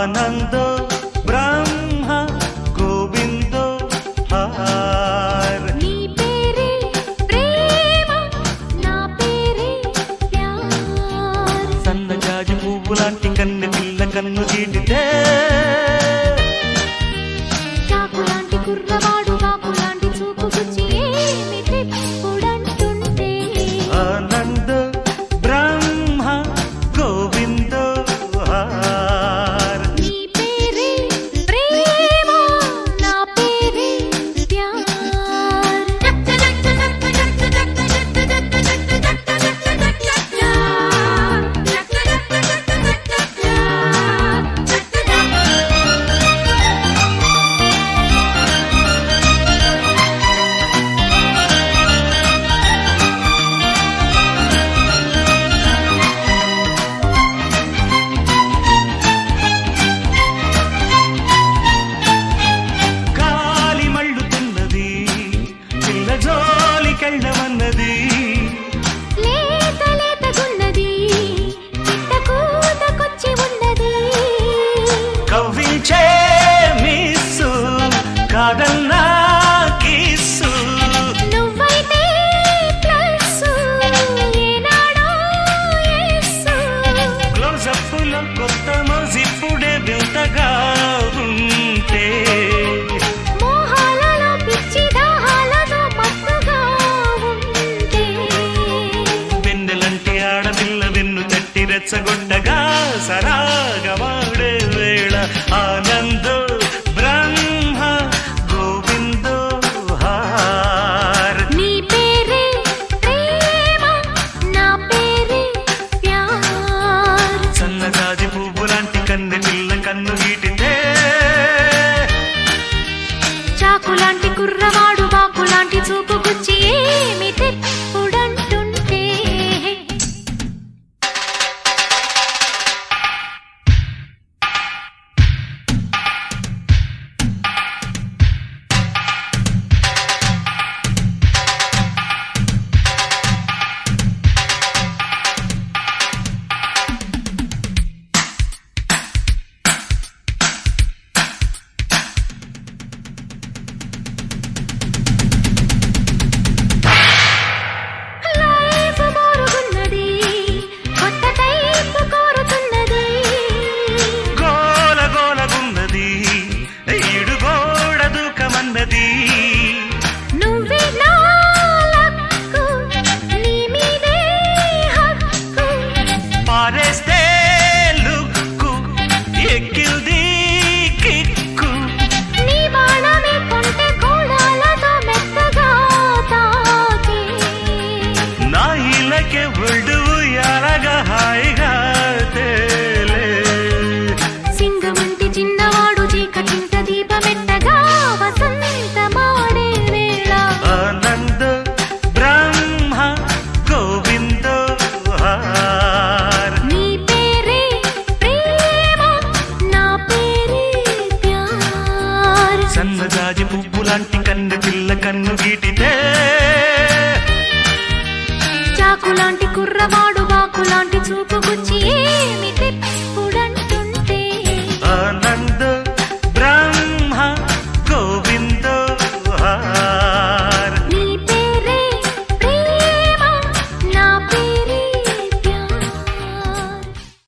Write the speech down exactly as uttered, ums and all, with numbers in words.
ఆనందో బ్రహ్మ గోవిందో హార్. నీ పేరే ప్రేమ నా పేరే ప్యార్. సన్నజాజి పువ్వు లాంటి కన్ను పిల్ల కన్ను గీటితే చాకు లాంటి కుర్రవాడు వాకు లాంటి చూపు గుచ్చి ఏమి తెప్పుడంటుంటే ఆనందో బ్రహ్మ గోవిందో హార్. నీ పేరే ప్రేమ నా పేరే ప్యార్. గాలి మళ్ళుతున్నది పిల్ల జోలికెళ్ళమన్నది. లేత లేతగున్నది చిట్ట కూతకొచ్చి ఉన్నది. కవ్వించే మిస్సు కాదన్నా కిస్సు. నువ్వైతే ప్లస్ ఏనాడో ఎస్సు. క్లోజప్పులో కొత్త మోజిప్పుడే వింతగా ఉంటే మోహాలలో పిచ్చి దాహాలతో మత్తుగా ఉంటే వెన్నెలంటి ఆడపిల్ల వెన్ను తట్టి రెచ్చగొట్టగా సరాగవాడే వేళ ఆనందో బ్రహ్మ గోవిందో హార్. నీ పేరే ప్రేమ నా పేరే ప్యార్. సన్నజాజి పువ్వు లాంటి కన్ను పిల్ల కన్ను గీటితే చాకు లాంటి కుర్రవాడు బాకు లాంటి చూపు గుచ్చి ఏమి తెప్పుడంటుంటే లైఫ్ బోరుగున్నది కొత్త టైప్ కోరుతున్నది. గోల గోలగున్నది ఈడు గోడ దూకమన్నది. నువ్వే నా లక్కు నీ మీదే హక్కు. పారేస్తే లుక్కు ఎక్కిల్ది కిక్కు. నీ బాణమే కొంటె కోడాలతో మెత్తగా తాకే. నా ఇళ్ళకే ఒళ్ళు ఉయ్యాలగా హాయిగా తేలే. సింగమంటి చిన్నవాడు చీకటింట దీపమెట్టగా వసంతమాడే వేళ ఆనందో బ్రహ్మ గోవిందో హార్. నీ పేరే ప్రేమ నా పేరే ప్యార్. సన్నజాజి పువ్వు లాంటి కన్ను పిల్ల కన్ను గీటితే చాకు లాంటి కుర్రవాడు బాకు లాంటి చూపు గుచ్చి